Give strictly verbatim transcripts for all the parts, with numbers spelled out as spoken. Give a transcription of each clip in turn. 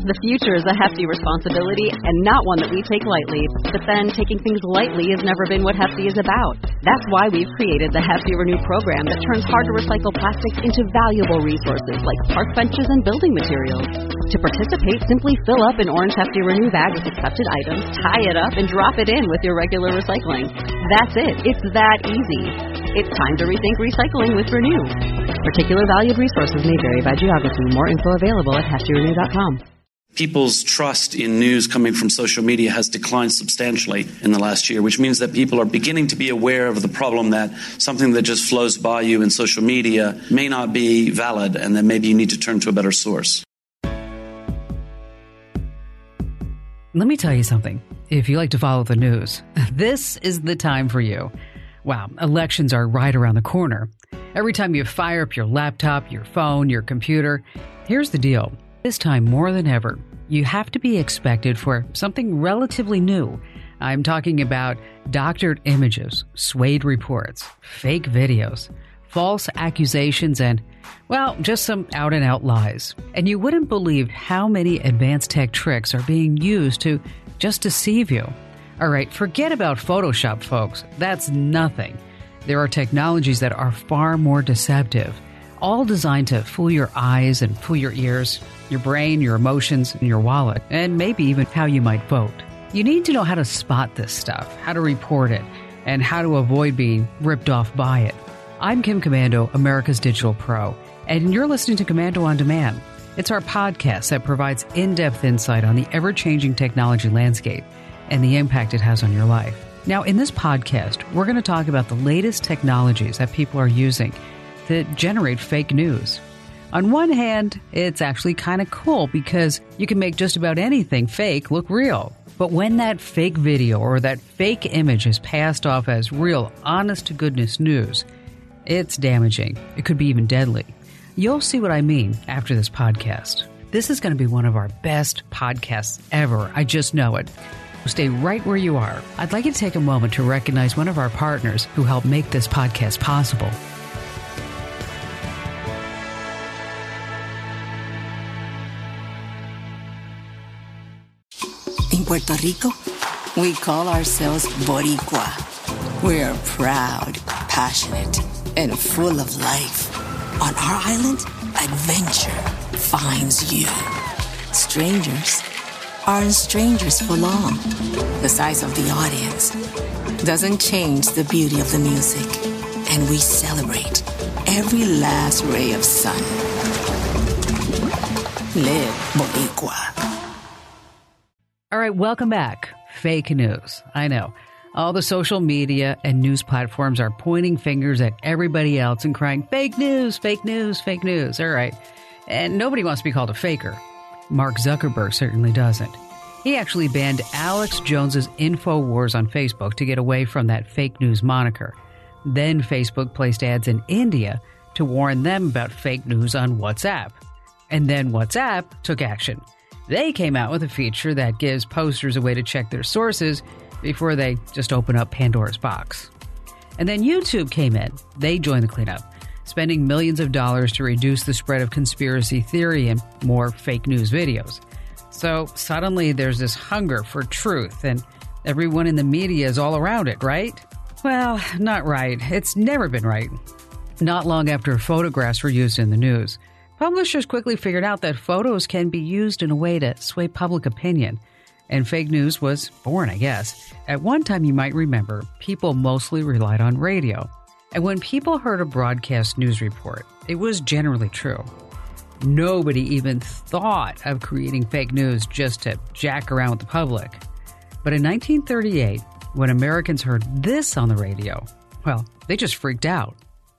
The future is a hefty responsibility and not one that we take lightly. But then, taking things lightly has never been what Hefty is about. That's why we've created the Hefty Renew program that turns hard-to-recycle plastics into valuable resources like park benches and building materials. To participate, simply fill up an orange Hefty Renew bag with accepted items, tie it up, and drop it in with your regular recycling. That's it. It's that easy. It's time to rethink recycling with Renew. Particular valued resources may vary by geography. More info available at hefty renew dot com. People's trust in news coming from social media has declined substantially in the last year, which means that people are beginning to be aware of the problem that something that just flows by you in social media may not be valid, and that maybe you need to turn to a better source. Let me tell you something. If you like to follow the news, this is the time for you. Wow, elections are right around the corner. Every time you fire up your laptop, your phone, your computer, here's the deal. This time more than ever, you have to be expected for something relatively new. I'm talking about doctored images, swayed reports, fake videos, false accusations, and, well, just some out-and-out lies. And you wouldn't believe how many advanced tech tricks are being used to just deceive you. All right, forget about Photoshop, folks. That's nothing. There are technologies that are far more deceptive, all designed to fool your eyes and fool your ears, your brain, your emotions, and your wallet, and maybe even how you might vote. You need to know how to spot this stuff, how to report it, and how to avoid being ripped off by it. I'm Kim Komando, America's Digital Pro, and you're listening to Komando on Demand. It's our podcast that provides in-depth insight on the ever-changing technology landscape and the impact it has on your life. Now, in this podcast, we're going to talk about the latest technologies that people are using that generate fake news. On one hand, it's actually kind of cool because you can make just about anything fake look real. But when that fake video or that fake image is passed off as real, honest-to-goodness news, it's damaging. It could be even deadly. You'll see what I mean after this podcast. This is going to be one of our best podcasts ever. I just know it. Stay right where you are. I'd like you to take a moment to recognize one of our partners who helped make this podcast possible. In Puerto Rico, we call ourselves Boricua. We're proud, passionate, and full of life. On our island, adventure finds you. Strangers aren't strangers for long. The size of the audience doesn't change the beauty of the music, and we celebrate every last ray of sun. Live Boricua. All right, welcome back. Fake news. I know. All the social media and news platforms are pointing fingers at everybody else and crying, fake news, fake news, fake news. All right. And nobody wants to be called a faker. Mark Zuckerberg certainly doesn't. He actually banned Alex Jones's InfoWars on Facebook to get away from that fake news moniker. Then Facebook placed ads in India to warn them about fake news on WhatsApp. And then WhatsApp took action. They came out with a feature that gives posters a way to check their sources before they just open up Pandora's box. And then YouTube came in. They joined the cleanup, spending millions of dollars to reduce the spread of conspiracy theory and more fake news videos. So suddenly there's this hunger for truth, and everyone in the media is all around it, right? Well, not right. It's never been right. Not long after photographs were used in the news, publishers quickly figured out that photos can be used in a way to sway public opinion. And fake news was born, I guess. At one time, you might remember, people mostly relied on radio. And when people heard a broadcast news report, it was generally true. Nobody even thought of creating fake news just to jack around with the public. But in nineteen thirty-eight, when Americans heard this on the radio, well, they just freaked out.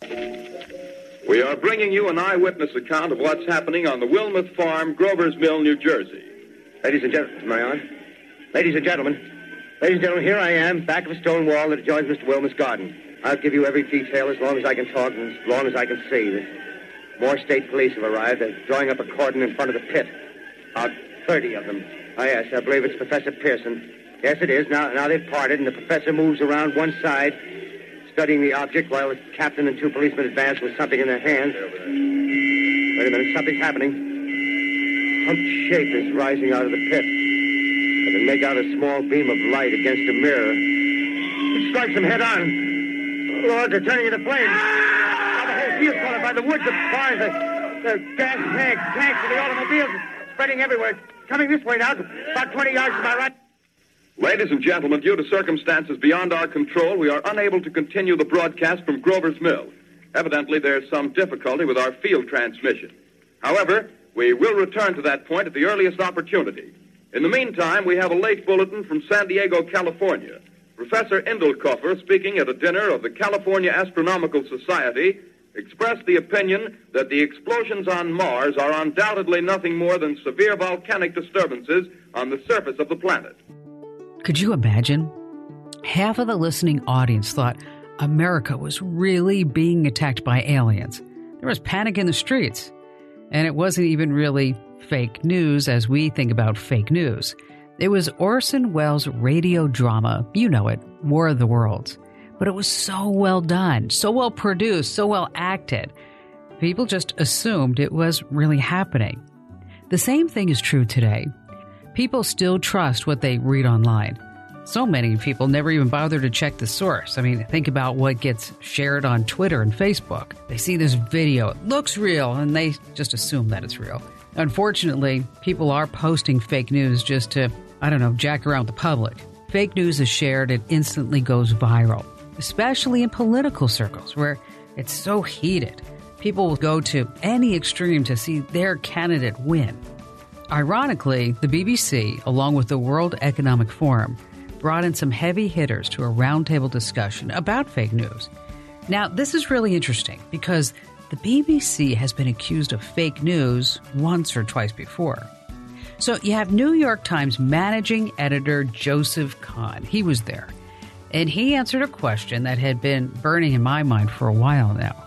We are bringing you an eyewitness account of what's happening on the Wilmuth Farm, Grover's Mill, New Jersey. Ladies and gentlemen, Marion. Ladies and gentlemen. Ladies and gentlemen, here I am, back of a stone wall that adjoins Mister Wilmuth's garden. I'll give you every detail as long as I can talk and as long as I can see. More state police have arrived. They're drawing up a cordon in front of the pit. About thirty of them. Oh, yes, I believe it's Professor Pearson. Yes, it is. Now, now they've parted, and the professor moves around one side, studying the object, while the captain and two policemen advance with something in their hands. Wait a minute, something's happening. humped shape is rising out of the pit. I can make out a small beam of light against a mirror. It strikes them head on. Lord, they're turning into flames. Now the whole field's caught up by the woods, the barns, the, the gas tanks, tanks of the automobiles, spreading everywhere. It's coming this way now, about twenty yards to my right. Ladies and gentlemen, due to circumstances beyond our control, we are unable to continue the broadcast from Grover's Mill. Evidently, there's some difficulty with our field transmission. However, we will return to that point at the earliest opportunity. In the meantime, we have a late bulletin from San Diego, California. Professor Indelkoffer, speaking at a dinner of the California Astronomical Society, expressed the opinion that the explosions on Mars are undoubtedly nothing more than severe volcanic disturbances on the surface of the planet. Could you imagine? Half of the listening audience thought America was really being attacked by aliens. There was panic in the streets. And it wasn't even really fake news as we think about fake news. It was Orson Welles' radio drama, you know it, War of the Worlds. But it was so well done, so well produced, so well acted. People just assumed it was really happening. The same thing is true today. People still trust what they read online. So many people never even bother to check the source. I mean, think about what gets shared on Twitter and Facebook. They see this video, it looks real, and they just assume that it's real. Unfortunately, people are posting fake news just to, I don't know, jack around the public. Fake news is shared, it instantly goes viral, especially in political circles where it's so heated. People will go to any extreme to see their candidate win. Ironically, the B B C, along with the World Economic Forum, brought in some heavy hitters to a roundtable discussion about fake news. Now, this is really interesting because the B B C has been accused of fake news once or twice before. So you have New York Times managing editor Joseph Kahn. He was there, and he answered a question that had been burning in my mind for a while now.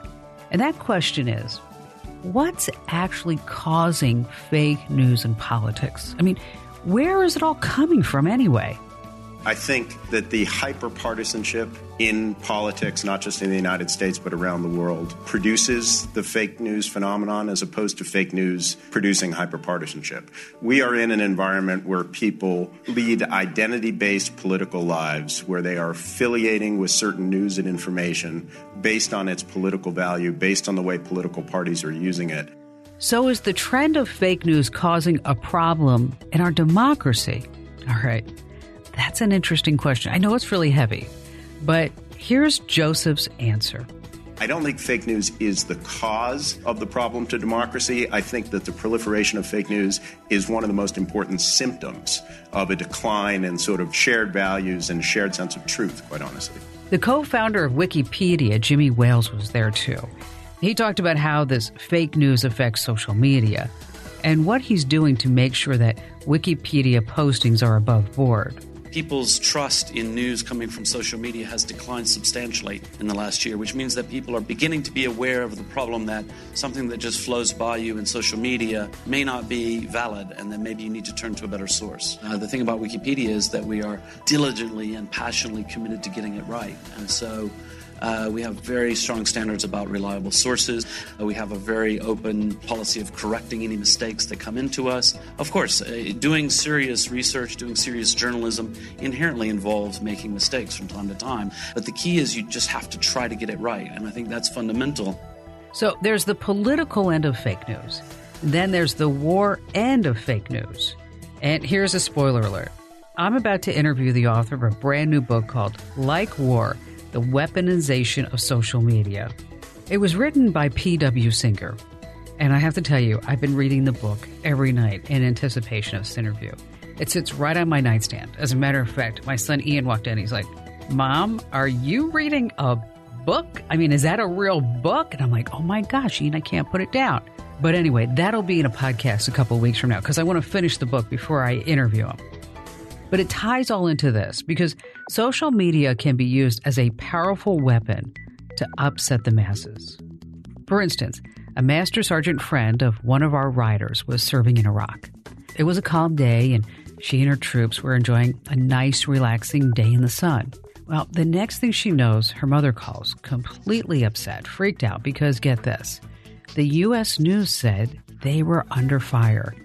And that question is, what's actually causing fake news in politics? I mean, where is it all coming from anyway? I think that the hyper-partisanship in politics, not just in the United States but around the world, produces the fake news phenomenon as opposed to fake news producing hyper-partisanship. We are in an environment where people lead identity-based political lives, where they are affiliating with certain news and information based on its political value, based on the way political parties are using it. So is the trend of fake news causing a problem in our democracy? All right. That's an interesting question. I know it's really heavy, but here's Joseph's answer. I don't think fake news is the cause of the problem to democracy. I think that the proliferation of fake news is one of the most important symptoms of a decline in sort of shared values and shared sense of truth, quite honestly. The co-founder of Wikipedia, Jimmy Wales, was there too. He talked about how this fake news affects social media and what he's doing to make sure that Wikipedia postings are above board. People's trust in news coming from social media has declined substantially in the last year, which means that people are beginning to be aware of the problem that something that just flows by you in social media may not be valid, and then maybe you need to turn to a better source. Uh, the thing about Wikipedia is that we are diligently and passionately committed to getting it right. And so Uh, we have very strong standards about reliable sources. Uh, we have a very open policy of correcting any mistakes that come into us. Of course, uh, doing serious research, doing serious journalism inherently involves making mistakes from time to time. But the key is you just have to try to get it right. And I think that's fundamental. So there's the political end of fake news. Then there's the war end of fake news. And here's a spoiler alert. I'm about to interview the author of a brand new book called Like War, The Weaponization of Social Media. It was written by P W Singer. And I have to tell you, I've been reading the book every night in anticipation of this interview. It sits right on my nightstand. As a matter of fact, my son Ian walked in. He's like, Mom, are you reading a book? I mean, is that a real book? And I'm like, oh my gosh, Ian, I can't put it down. But anyway, that'll be in a podcast a couple of weeks from now because I want to finish the book before I interview him. But it ties all into this because social media can be used as a powerful weapon to upset the masses. For instance, a Master Sergeant friend of one of our riders was serving in Iraq. It was a calm day, and she and her troops were enjoying a nice, relaxing day in the sun. Well, the next thing she knows, her mother calls, completely upset, freaked out, because get this, the U S news said they were under fire.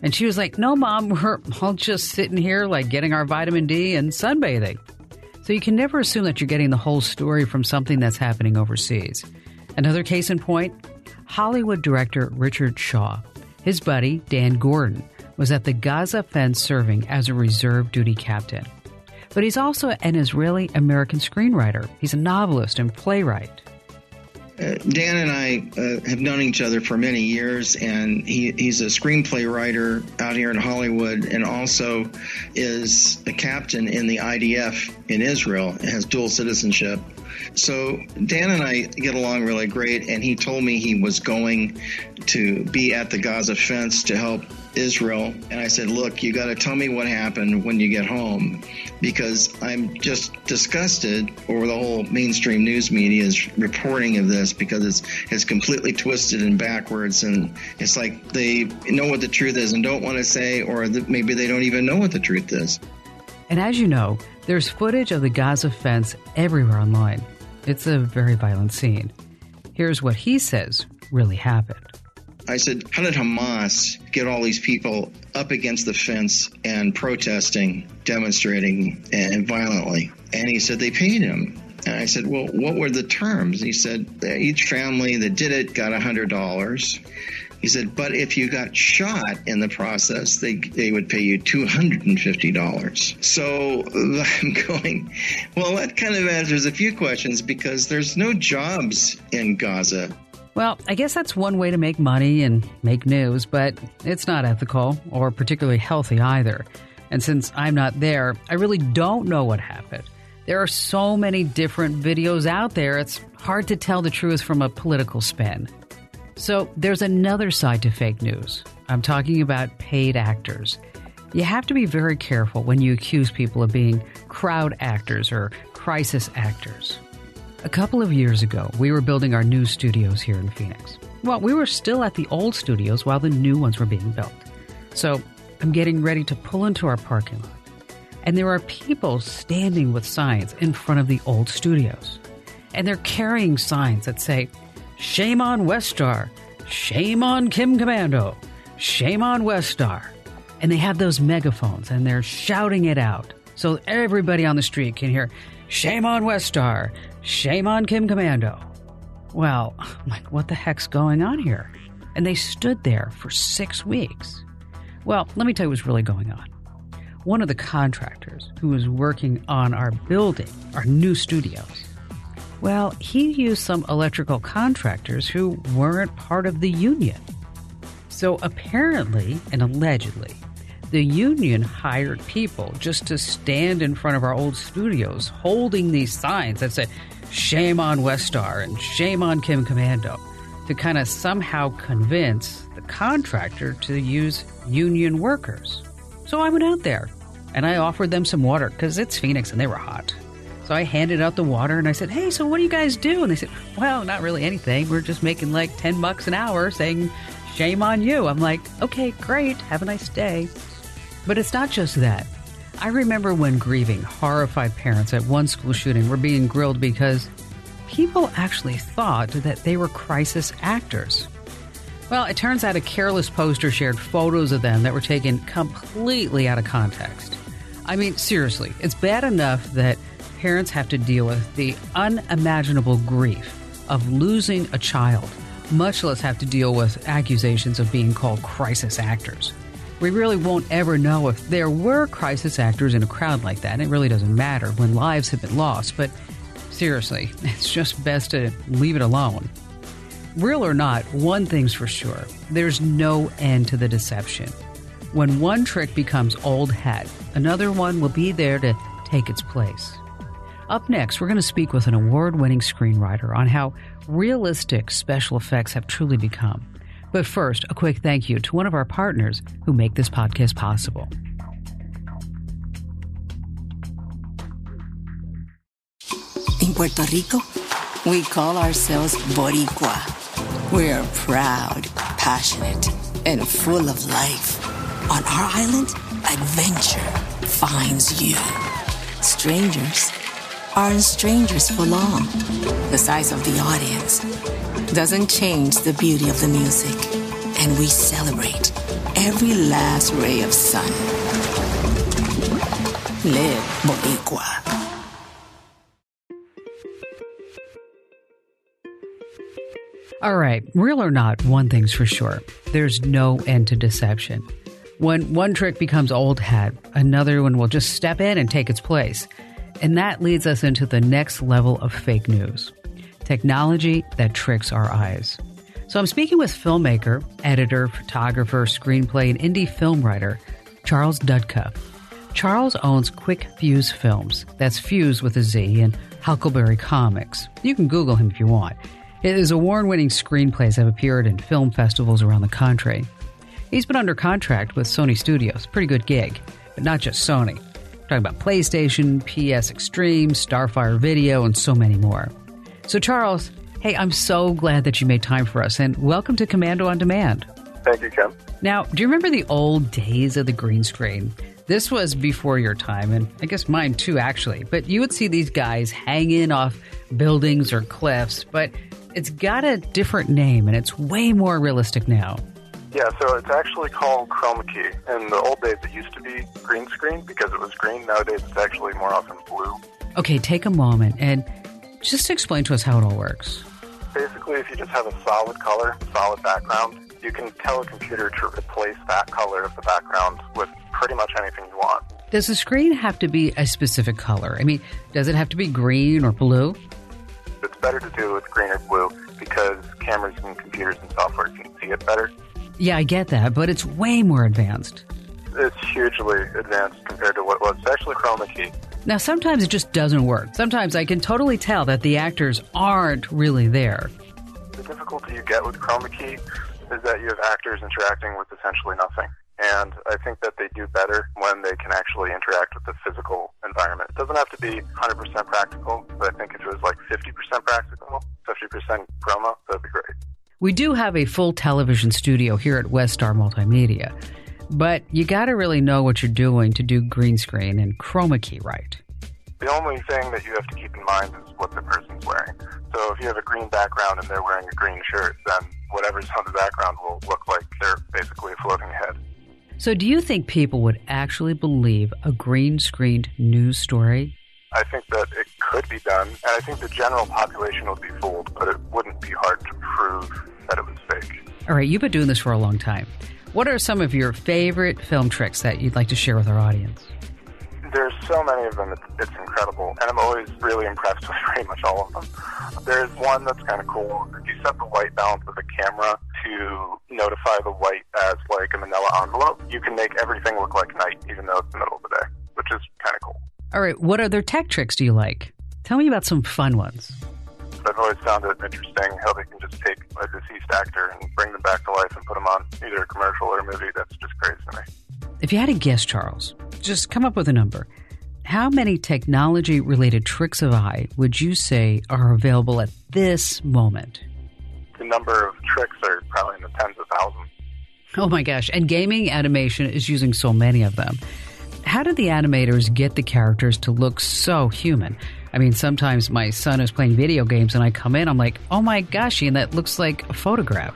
And she was like, no, Mom, we're all just sitting here like getting our vitamin D and sunbathing. So you can never assume that you're getting the whole story from something that's happening overseas. Another case in point, Hollywood director Richard Shaw. His buddy, Dan Gordon, was at the Gaza fence serving as a reserve duty captain. But he's also an Israeli-American screenwriter. He's a novelist and playwright. Uh, Dan and I uh, have known each other for many years, and he, he's a screenplay writer out here in Hollywood and also is a captain in the I D F in Israel and has dual citizenship. So Dan and I get along really great, and he told me he was going to be at the Gaza fence to help Israel. And I said, look, you got to tell me what happened when you get home, because I'm just disgusted over the whole mainstream news media's reporting of this, because it's it's completely twisted and backwards. And it's like they know what the truth is and don't want to say, or that maybe they don't even know what the truth is. And as you know, there's footage of the Gaza fence everywhere online. It's a very violent scene. Here's what he says really happened. I said, how did Hamas get all these people up against the fence and protesting, demonstrating, and violently? And he said they paid him. And I said, well, what were the terms? He said, each family that did it got one hundred dollars. He said, but if you got shot in the process, they they would pay you two hundred fifty dollars. So I'm going, well, that kind of answers a few questions, because there's no jobs in Gaza. Well, I guess that's one way to make money and make news, but it's not ethical or particularly healthy either. And since I'm not there, I really don't know what happened. There are so many different videos out there, it's hard to tell the truth from a political spin. So there's another side to fake news. I'm talking about paid actors. You have to be very careful when you accuse people of being crowd actors or crisis actors. A couple of years ago, we were building our new studios here in Phoenix. Well, we were still at the old studios while the new ones were being built. So I'm getting ready to pull into our parking lot. And there are people standing with signs in front of the old studios. And they're carrying signs that say, shame on Westar, shame on Kim Komando, shame on Westar. And they have those megaphones and they're shouting it out so everybody on the street can hear, shame on Westar, shame on Kim Komando. Well, I'm like, what the heck's going on here? And they stood there for six weeks. Well, let me tell you what's really going on. One of the contractors who was working on our building, our new studios, well, he used some electrical contractors who weren't part of the union. So apparently and allegedly, the union hired people just to stand in front of our old studios holding these signs that said, shame on Westar and shame on Kim Komando, to kind of somehow convince the contractor to use union workers. So I went out there and I offered them some water because it's Phoenix and they were hot. So I handed out the water and I said, hey, so what do you guys do? And they said, well, not really anything. We're just making like ten bucks an hour saying, shame on you. I'm like, okay, great. Have a nice day. But it's not just that. I remember when grieving, horrified parents at one school shooting were being grilled because people actually thought that they were crisis actors. Well, it turns out a careless poster shared photos of them that were taken completely out of context. I mean, seriously, it's bad enough that parents have to deal with the unimaginable grief of losing a child, much less have to deal with accusations of being called crisis actors. We really won't ever know if there were crisis actors in a crowd like that. It really doesn't matter when lives have been lost, but seriously, it's just best to leave it alone. Real or not, one thing's for sure. There's no end to the deception. When one trick becomes old hat, another one will be there to take its place. Up next, we're going to speak with an award-winning screenwriter on how realistic special effects have truly become. But first, a quick thank you to one of our partners who make this podcast possible. In Puerto Rico, we call ourselves Boricua. We're proud, passionate, and full of life. On our island, adventure finds you. Strangers aren't strangers for long. The size of the audience doesn't change the beauty of the music. And we celebrate every last ray of sun. Live Boricua. All right, real or not, one thing's for sure. There's no end to deception. When one trick becomes old hat, another one will just step in and take its place. And that leads us into the next level of fake news. Technology that tricks our eyes. So I'm speaking with filmmaker, editor, photographer, screenplay, and indie film writer, Charles Dudka. Charles owns Quick Fuse Films. That's Fuse with a Z, and Huckleberry Comics. You can Google him if you want. His award-winning screenplays have appeared in film festivals around the country. He's been under contract with Sony Studios, pretty good gig, but not just Sony. We're talking about PlayStation, P S Extreme, Starfire Video, and so many more. So Charles, hey, I'm so glad that you made time for us, and welcome to Commando on Demand. Thank you, Kim. Now, do you remember the old days of the green screen? This was before your time, and I guess mine too, actually. But you would see these guys hanging off buildings or cliffs, but it's got a different name, and it's way more realistic now. Yeah, so it's actually called chroma key. In the old days, it used to be green screen because it was green. Nowadays, it's actually more often blue. Okay, take a moment and just explain to us how it all works. Basically, if you just have a solid color, solid background, you can tell a computer to replace that color of the background with pretty much anything you want. Does the screen have to be a specific color? I mean, does it have to be green or blue? It's better to do it with green or blue because cameras and computers and software can see it better. Yeah, I get that, but it's way more advanced. It's hugely advanced compared to what was. It's actually chroma key. Now, sometimes it just doesn't work. Sometimes I can totally tell that the actors aren't really there. The difficulty you get with chroma key is that you have actors interacting with essentially nothing. And I think that they do better when they can actually interact with the physical environment. It doesn't have to be one hundred percent practical, but I think if it was like fifty percent practical, fifty percent chroma, that'd be great. We do have a full television studio here at Westar Multimedia, but you got to really know what you're doing to do green screen and chroma key right. The only thing that you have to keep in mind is what the person's wearing. So if you have a green background and they're wearing a green shirt, then whatever's on the background will look like they're basically a floating head. So do you think people would actually believe a green-screened news story? I think that it could be done, and I think the general population would be fooled, but it wouldn't be hard to prove that it was fake. All right, you've been doing this for a long time. What are some of your favorite film tricks that you'd like to share with our audience? There's so many of them, it's, it's incredible, and I'm always really impressed with pretty much all of them. There's one that's kind of cool. You set the white balance of the camera to notify the white as like a manila envelope. You can make everything look like night, even though it's the middle of the day, which is kind of cool. All right, what other tech tricks do you like? Tell me about some fun ones. I've always found it interesting how they can just take a deceased actor and bring them back to life and put them on either a commercial or a movie. That's just crazy to me. If you had a guess, Charles, just come up with a number. How many technology-related tricks of eye would you say are available at this moment? The number of tricks are probably in the tens of thousands. Oh my gosh, and gaming animation is using so many of them. How did the animators get the characters to look so human? I mean, sometimes my son is playing video games and I come in, I'm like, oh my gosh, Ian, that looks like a photograph.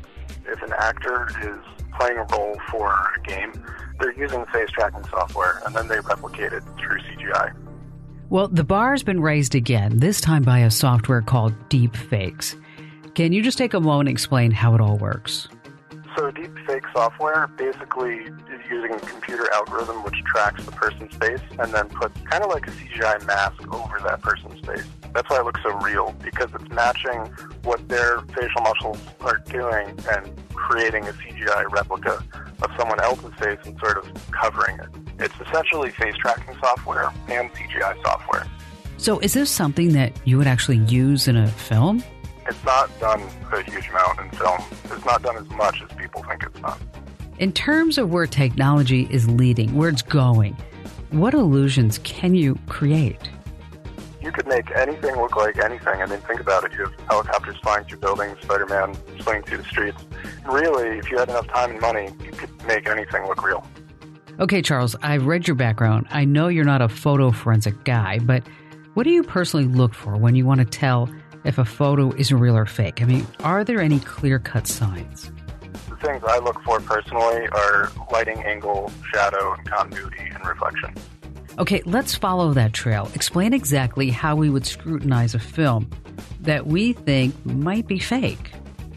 If an actor is playing a role for a game, they're using face tracking software and then they replicate it through C G I. Well, the bar's been raised again, this time by a software called Deepfakes. Can you just take a moment and explain how it all works? So deepfake software basically is using a computer algorithm which tracks the person's face and then puts kind of like a C G I mask over that person's face. That's why it looks so real, because it's matching what their facial muscles are doing and creating a C G I replica of someone else's face and sort of covering it. It's essentially face tracking software and C G I software. So is this something that you would actually use in a film? It's not done a huge amount in film. It's not done as much as people think it's done. In terms of where technology is leading, where it's going, what illusions can you create? You could make anything look like anything. I mean, think about it. You have helicopters flying through buildings, Spider-Man swinging through the streets. Really, if you had enough time and money, you could make anything look real. Okay, Charles, I've read your background. I know you're not a photo forensic guy, but what do you personally look for when you want to tell if a photo is real or fake? I mean, are there any clear-cut signs? The things I look for personally are lighting, angle, shadow, and continuity and reflection. Okay, let's follow that trail. Explain exactly how we would scrutinize a film that we think might be fake.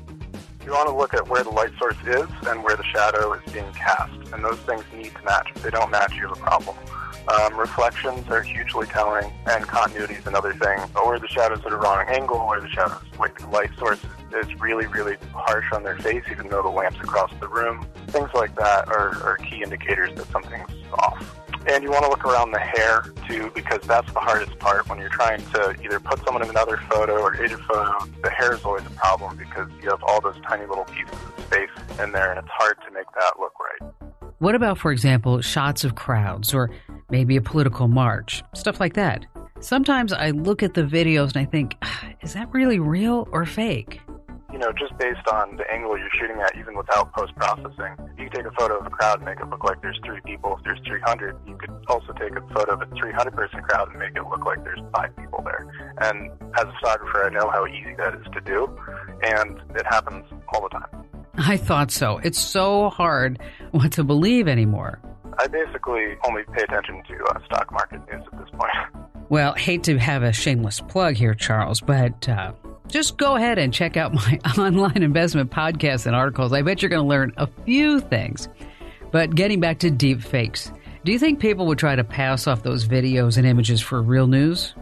You want to look at where the light source is and where the shadow is being cast, and those things need to match. If they don't match, you have a problem. Um, reflections are hugely telling, and continuity is another thing. But where the shadow's at a wrong angle, where the shadow's where the light source is really, really harsh on their face, even though the lamp's across the room. Things like that are, are key indicators that something's off. And you want to look around the hair, too, because that's the hardest part. When you're trying to either put someone in another photo or edit a photo, the hair is always a problem because you have all those tiny little pieces of space in there, and it's hard to make that look right. What about, for example, shots of crowds or maybe a political march, stuff like that? Sometimes I look at the videos and I think, is that really real or fake? You know, just based on the angle you're shooting at, even without post-processing, you can take a photo of a crowd and make it look like there's three people. If there's three hundred, you could also take a photo of a three hundred person crowd and make it look like there's five people there. And as a photographer, I know how easy that is to do, and it happens all the time. I thought so. It's so hard what to believe anymore. I basically only pay attention to uh, stock market news at this point. Well, hate to have a shameless plug here, Charles, but uh, just go ahead and check out my online investment podcasts and articles. I bet you're going to learn a few things. But getting back to deep fakes, do you think people would try to pass off those videos and images for real news?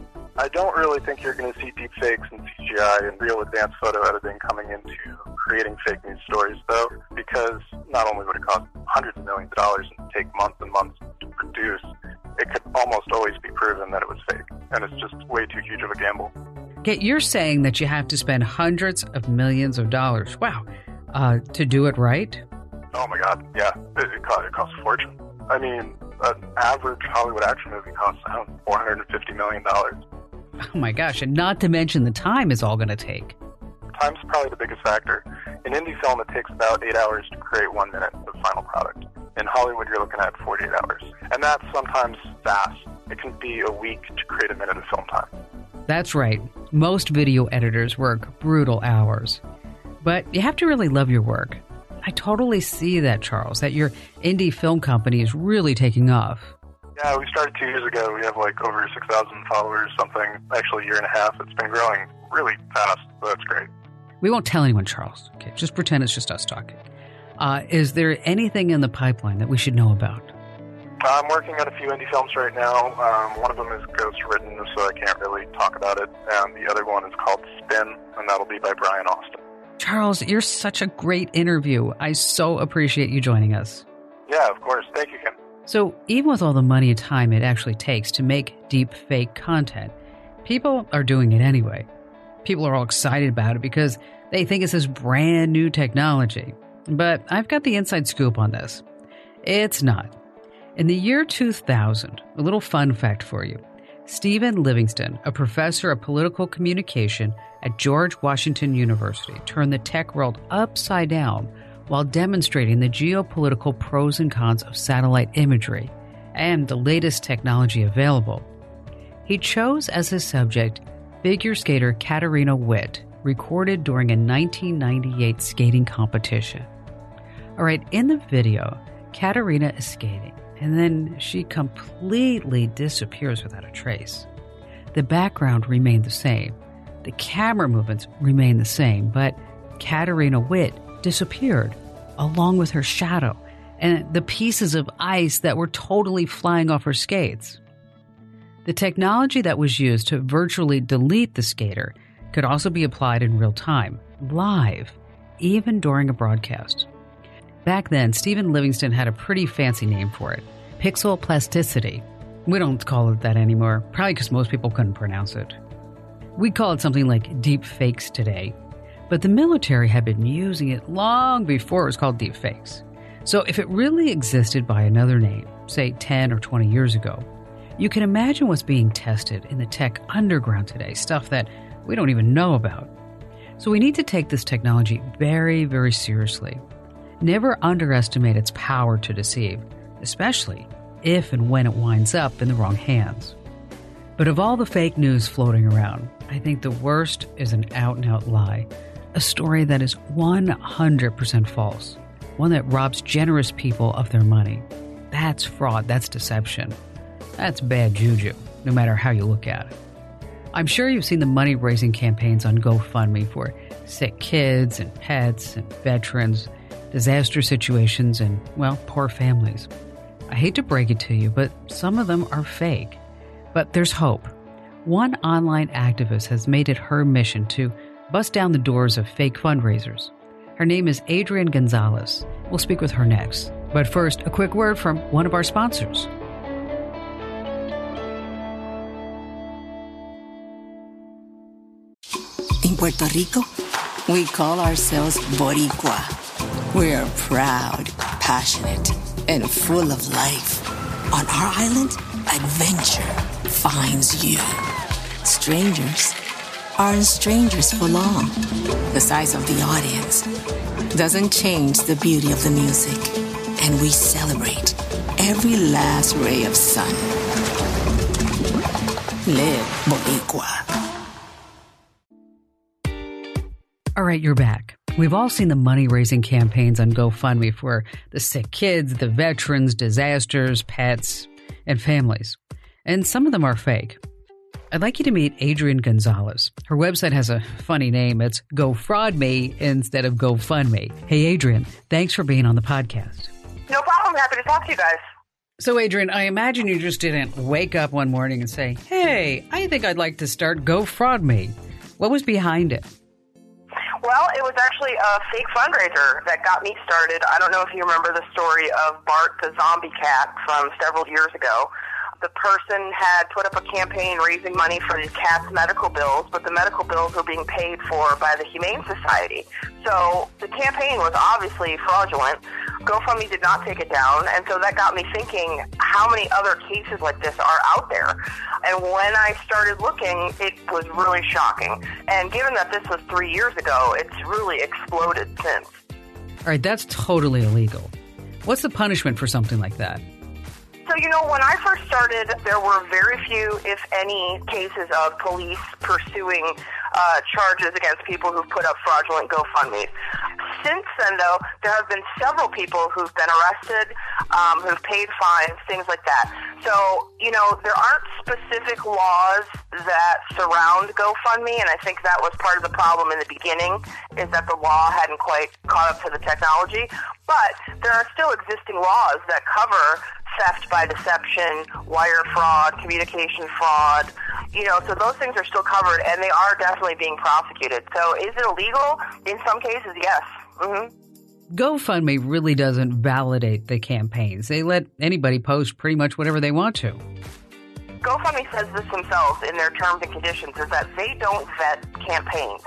I don't really think you're going to see deep fakes and C G I and real advanced photo editing coming into creating fake news stories, though, because not only would it cost hundreds of millions of dollars and take months and months to produce, it could almost always be proven that it was fake, and it's just way too huge of a gamble. Okay, you're saying that you have to spend hundreds of millions of dollars, wow, uh, to do it right? Oh my God, yeah, it, it, costs, it costs a fortune. I mean, an average Hollywood action movie costs, I don't know, four hundred fifty million dollars. Oh my gosh, and not to mention the time it's all going to take. Time's probably the biggest factor. In indie film, it takes about eight hours to create one minute of final product. In Hollywood, you're looking at forty-eight hours. And that's sometimes fast. It can be a week to create a minute of film time. That's right. Most video editors work brutal hours. But you have to really love your work. I totally see that, Charles, that your indie film company is really taking off. Yeah, we started two years ago. We have like over six thousand followers, something, actually a year and a half. It's been growing really fast, so that's great. We won't tell anyone, Charles. Okay, just pretend it's just us talking. Uh, is there anything in the pipeline that we should know about? I'm working on a few indie films right now. Um, one of them is ghost-written, so I can't really talk about it. And the other one is called Spin, and that'll be by Brian Austin. Charles, you're such a great interview. I so appreciate you joining us. Yeah, of course. Thank you, Ken. So even with all the money and time it actually takes to make deep fake content, people are doing it anyway. People are all excited about it because they think it's this brand new technology. But I've got the inside scoop on this. It's not. In the year two thousand, a little fun fact for you, Stephen Livingston, a professor of political communication at George Washington University, turned the tech world upside down while demonstrating the geopolitical pros and cons of satellite imagery and the latest technology available. He chose as his subject figure skater Katarina Witt, recorded during a nineteen ninety-eight skating competition. All right, in the video, Katarina is skating, and then she completely disappears without a trace. The background remained the same. The camera movements remained the same, but Katarina Witt disappeared, along with her shadow and the pieces of ice that were totally flying off her skates. The technology that was used to virtually delete the skater could also be applied in real time, live, even during a broadcast. Back then, Stephen Livingston had a pretty fancy name for it, pixel plasticity. We don't call it that anymore, probably because most people couldn't pronounce it. We call it something like deep fakes today. But the military had been using it long before it was called deep fakes. So if it really existed by another name, say ten or twenty years ago, you can imagine what's being tested in the tech underground today, stuff that we don't even know about. So we need to take this technology very, very seriously. Never underestimate its power to deceive, especially if and when it winds up in the wrong hands. But of all the fake news floating around, I think the worst is an out-and-out lie. a story that is one hundred percent false, one that robs generous people of their money. That's fraud. That's deception. That's bad juju, no matter how you look at it. I'm sure you've seen the money-raising campaigns on GoFundMe for sick kids and pets and veterans, disaster situations, and, well, poor families. I hate to break it to you, but some of them are fake. But there's hope. One online activist has made it her mission to bust down the doors of fake fundraisers. Her name is Adrienne Gonzalez. We'll speak with her next. But first, a quick word from one of our sponsors. In Puerto Rico, we call ourselves Boricua. We're proud, passionate, and full of life. On our island, adventure finds you. Strangers aren't strangers for long. The size of the audience doesn't change the beauty of the music, and we celebrate every last ray of sun. Live Boricua. All right, you're back. We've all seen the money-raising campaigns on GoFundMe for the sick kids, the veterans, disasters, pets, and families. And some of them are fake. I'd like you to meet Adrienne Gonzalez. Her website has a funny name. It's GoFraudMe instead of GoFundMe. Hey, Adrienne, thanks for being on the podcast. No problem. Happy to talk to you guys. So, Adrienne, I imagine you just didn't wake up one morning and say, hey, I think I'd like to start GoFraudMe. What was behind it? Well, it was actually a fake fundraiser that got me started. I don't know if you remember the story of Bart the zombie cat from several years ago. The person had put up a campaign raising money for his cat's medical bills, but the medical bills were being paid for by the Humane Society. So the campaign was obviously fraudulent. GoFundMe did not take it down, and so that got me thinking, how many other cases like this are out there? And when I started looking, it was really shocking. And given that this was three years ago, it's really exploded since. All right, that's totally illegal. What's the punishment for something like that? So, you know, when I first started, there were very few, if any, cases of police pursuing uh, charges against people who've put up fraudulent GoFundMes. Since then, though, there have been several people who've been arrested, um, who've paid fines, things like that. So, you know, there aren't specific laws that surround GoFundMe, and I think that was part of the problem in the beginning, is that the law hadn't quite caught up to the technology. But there are still existing laws that cover theft by deception, wire fraud, communication fraud, you know, so those things are still covered, and they are definitely being prosecuted. So is it illegal? In some cases, yes. Mm-hmm. GoFundMe really doesn't validate the campaigns. They let anybody post pretty much whatever they want to. GoFundMe says this themselves in their terms and conditions, is that they don't vet campaigns.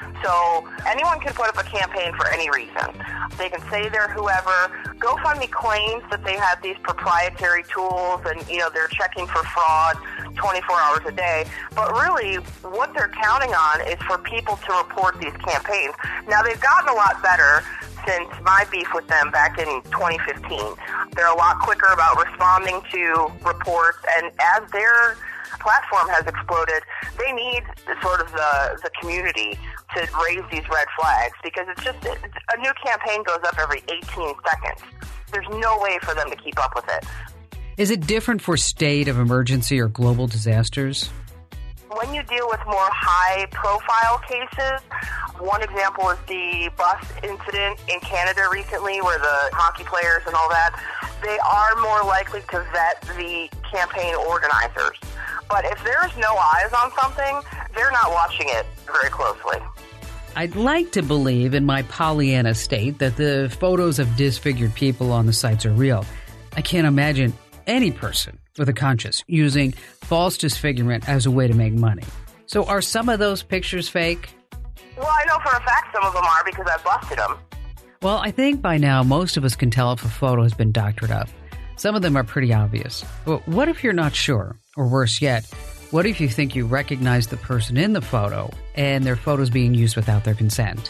So anyone can put up a campaign for any reason. They can say they're whoever. GoFundMe claims that they have these proprietary tools and, you know, they're checking for fraud twenty-four hours a day. But really, what they're counting on is for people to report these campaigns. Now, they've gotten a lot better since my beef with them back in twenty fifteen. They're a lot quicker about responding to reports, and as their platform has exploded, they need sort of the, the community to raise these red flags, because it's just, it's, a new campaign goes up every eighteen seconds. There's no way for them to keep up with it. Is it different for state of emergency or global disasters? When you deal with more high-profile cases, one example is the bus incident in Canada recently where the hockey players and all that, they are more likely to vet the campaign organizers. But if there's no eyes on something, they're not watching it very closely. I'd like to believe in my Pollyanna state that the photos of disfigured people on the sites are real. I can't imagine any person with a conscience using false disfigurement as a way to make money. So are some of those pictures fake? Well, I know for a fact some of them are because I busted them. Well, I think by now most of us can tell if a photo has been doctored up. Some of them are pretty obvious. But what if you're not sure? Or worse yet, what if you think you recognize the person in the photo and their photo's being used without their consent?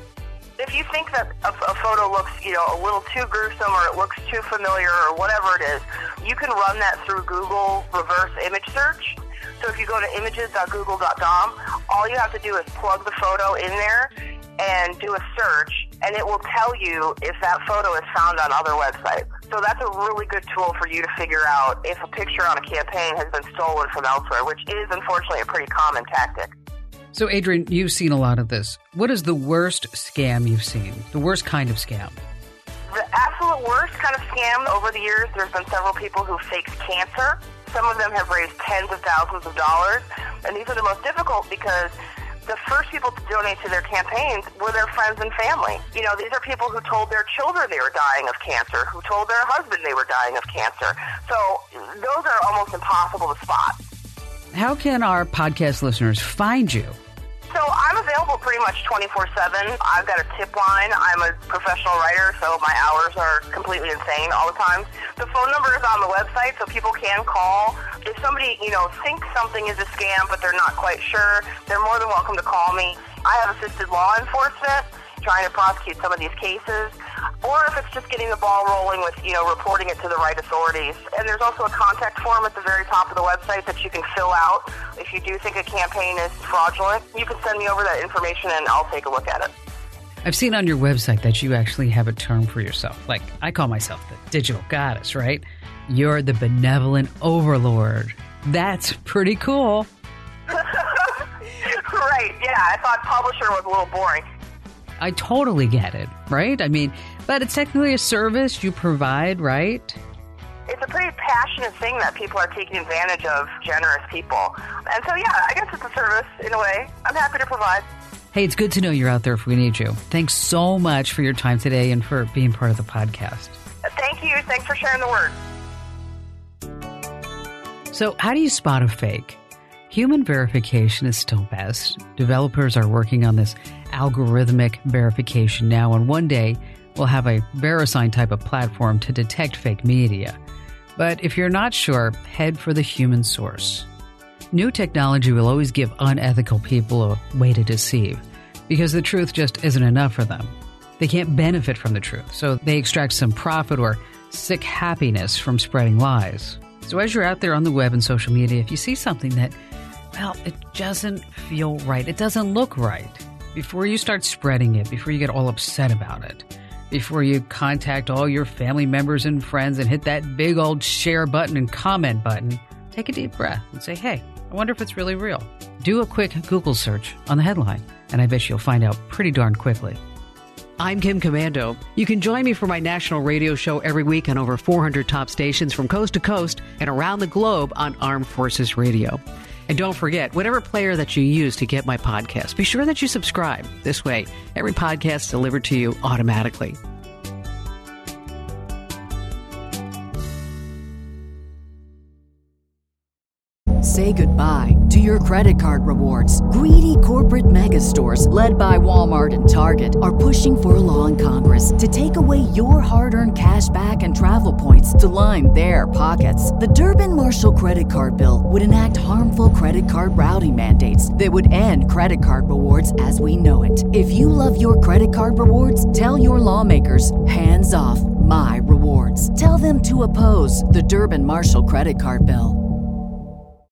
If you think that a, a photo looks, you know, a little too gruesome or it looks too familiar or whatever it is, you can run that through Google reverse image search. So if you go to images dot google dot com, all you have to do is plug the photo in there, and do a search, and it will tell you if that photo is found on other websites. So that's a really good tool for you to figure out if a picture on a campaign has been stolen from elsewhere, which is unfortunately a pretty common tactic. So, Adrienne, you've seen a lot of this. What is the worst scam you've seen? The worst kind of scam? The absolute worst kind of scam over the years, there's been several people who faked cancer. Some of them have raised tens of thousands of dollars, and these are the most difficult because the first people to donate to their campaigns were their friends and family. You know, these are people who told their children they were dying of cancer, who told their husband they were dying of cancer. So those are almost impossible to spot. How can our podcast listeners find you? So I'm available pretty much twenty-four seven. I've got a tip line. I'm a professional writer, so my hours are completely insane all the time. The phone number is on the website, so people can call. If somebody, you know, thinks something is a scam, but they're not quite sure, they're more than welcome to call me. I have assisted law enforcement trying to prosecute some of these cases, or if it's just getting the ball rolling with, you know, reporting it to the right authorities. And there's also a contact form at the very top of the website that you can fill out. If you do think a campaign is fraudulent, you can send me over that information and I'll take a look at it. I've seen on your website that you actually have a term for yourself. Like, I call myself the digital goddess, right? You're the benevolent overlord. That's pretty cool. Right, yeah. I thought publisher was a little boring. I totally get it, right? I mean, but it's technically a service you provide, right? It's a pretty passionate thing that people are taking advantage of, generous people. And so, yeah, I guess it's a service in a way. I'm happy to provide. Hey, it's good to know you're out there if we need you. Thanks so much for your time today and for being part of the podcast. Thank you. Thanks for sharing the word. So how do you spot a fake? Human verification is still best. Developers are working on this algorithmic verification now, and one day we'll have a VeriSign type of platform to detect fake media. But if you're not sure, head for the human source. New technology will always give unethical people a way to deceive, because the truth just isn't enough for them. They can't benefit from the truth, so they extract some profit or sick happiness from spreading lies. So as you're out there on the web and social media, if you see something that, well, it doesn't feel right, it doesn't look right, before you start spreading it, before you get all upset about it, before you contact all your family members and friends and hit that big old share button and comment button, take a deep breath and say, hey, I wonder if it's really real. Do a quick Google search on the headline, and I bet you'll find out pretty darn quickly. I'm Kim Commando. You can join me for my national radio show every week on over four hundred top stations from coast to coast and around the globe on Armed Forces Radio. And don't forget, whatever player that you use to get my podcast, be sure that you subscribe. This way, every podcast is delivered to you automatically. Say goodbye to your credit card rewards. Greedy corporate mega stores, led by Walmart and Target, are pushing for a law in Congress to take away your hard-earned cash back and travel points to line their pockets. The Durbin-Marshall credit card bill would enact harmful credit card routing mandates that would end credit card rewards as we know it. If you love your credit card rewards, tell your lawmakers, hands off my rewards. Tell them to oppose the Durbin-Marshall credit card bill.